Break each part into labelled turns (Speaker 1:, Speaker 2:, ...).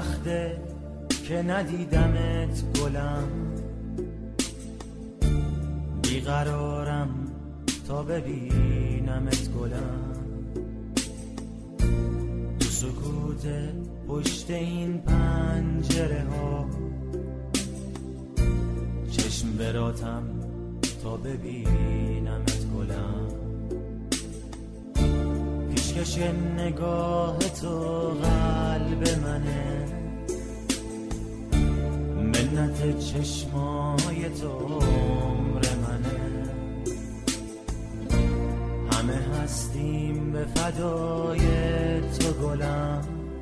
Speaker 1: وقته که ندیدمت گلم، بیقرارم تا ببینمت گلم. تو سکوت پشت این پنجره ها چشم براتم تا ببینمت گلم. پیشکش نگاه تو قلب منه، منت چشمای تو عمر منه. همه هستیم به فدای تو گلم،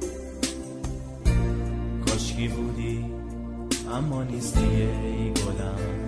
Speaker 1: کاشکی بودی اما نیستی ای گلم.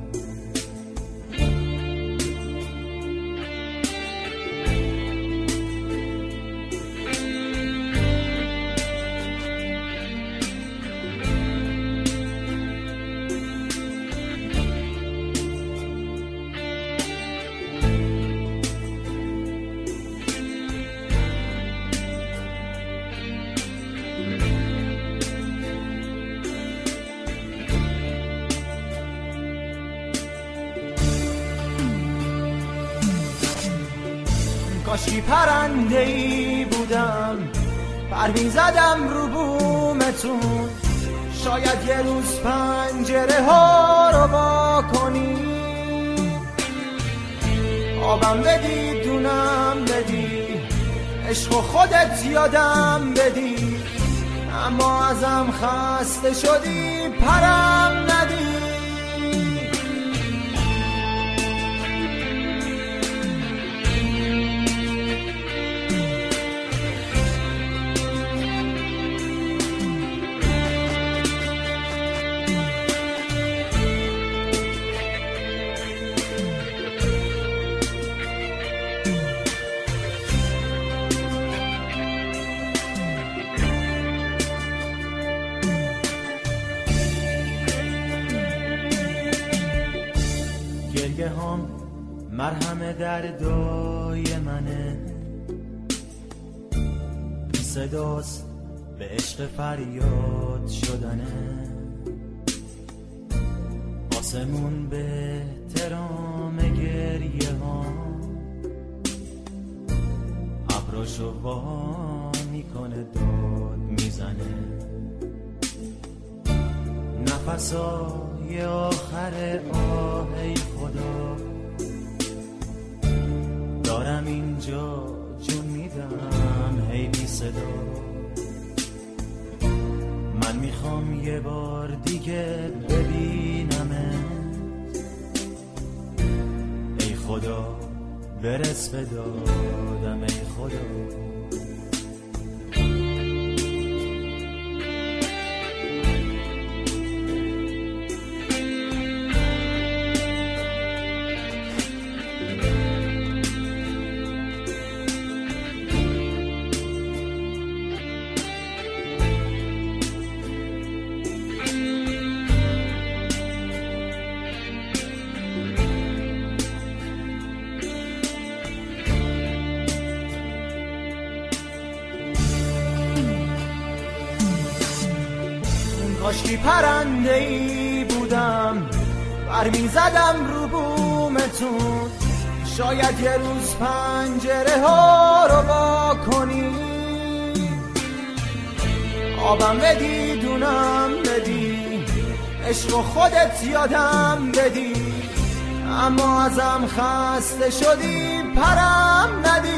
Speaker 1: کاشکی پرنده‌ای بودم، پر می‌زدم رو بومتون. شاید یه روز پنجره ها رو وا کنی، آبم بدی دونم بدی، عشق و خودت یادم بدی. اما ازم خسته شدی پرم ندی. گریه هم مرهم دردای منه، صداست به عشق فریاد شدنه. آسمون به احترام گریه ها ابراشو وا میکنه داد میزنه. نفسای آخر آه ای خدا، دارم اینجا جون میدم هی بی صدا. من میخوام یه بار دیگه ببینمت، ای خدا برس به دادم ای خدا. کاشکی پرنده‌ای بودم، پر می‌زدم رو بومتون. شاید یه روز پنجره ها رو وا کنی، آبم بدی دونم بدی، عشق و خودت یادم بدی. اما ازم خسته شدی پرم ندی.